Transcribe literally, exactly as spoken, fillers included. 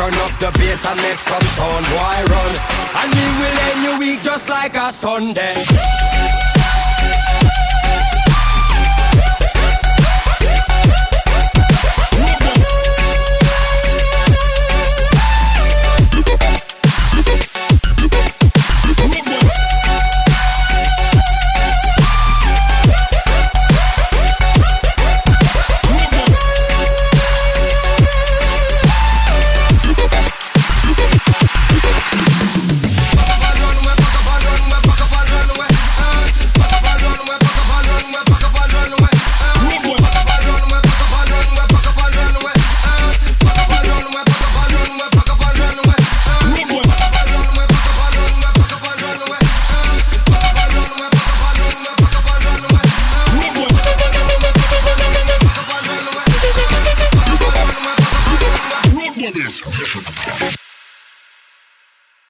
turn up the bass and make some sound, boy run. And we will end your week just like a Sunday. This.